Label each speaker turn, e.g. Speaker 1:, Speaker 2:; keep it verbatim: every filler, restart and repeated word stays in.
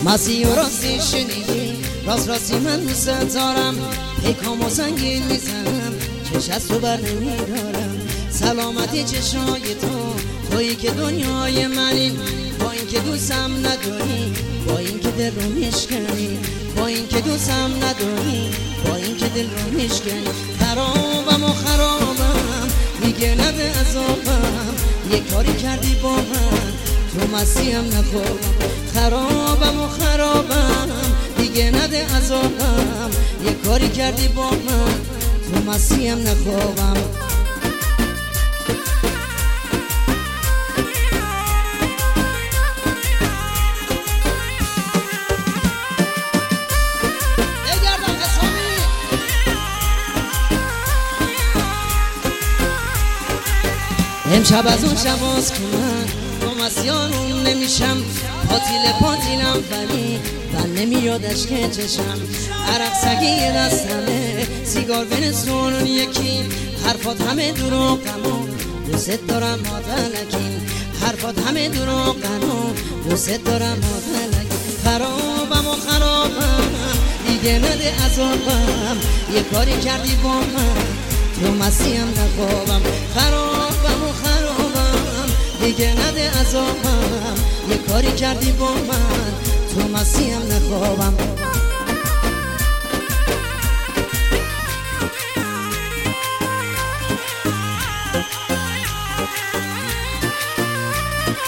Speaker 1: مسیح و راستی شنیدی، راست راستی من دوست دارم، پیکام و سنگین میزنم، چش از تو بر نمیدارم. سلامتی چشای تو، تویی که دنیای منی، با این که دوستم نداری، با این که دل رو میشکنی، با این که دوستم نداری، با این که دل رو میشکنی. خرابم و خرابم دیگه نده عذابم، یه کاری کردی با من تو مسیحم نخوابم. خرابم و خرابم دیگه نده عذابم، یه کاری کردی با من تو مسیحم نخوابم. امشب از اون شباز که من با مسیانون نمیشم، پاتیل پاتیلم ولی من نمیادش که چشم. عرق سگی دستمه، سیگار بنسون یکی، حرفات همه دروغمون، دوست دارم مادلکین، حرفات همه دروغمون، دوست دارم مادلکین. خرابم و خرابم دیگه نده عذابم، یه کاری کردی با من تو مسیحم نخوابم. خرابم و خرابم دیگه نده عذابم، یه کاری کردی با من تو مسیحم نخوابم.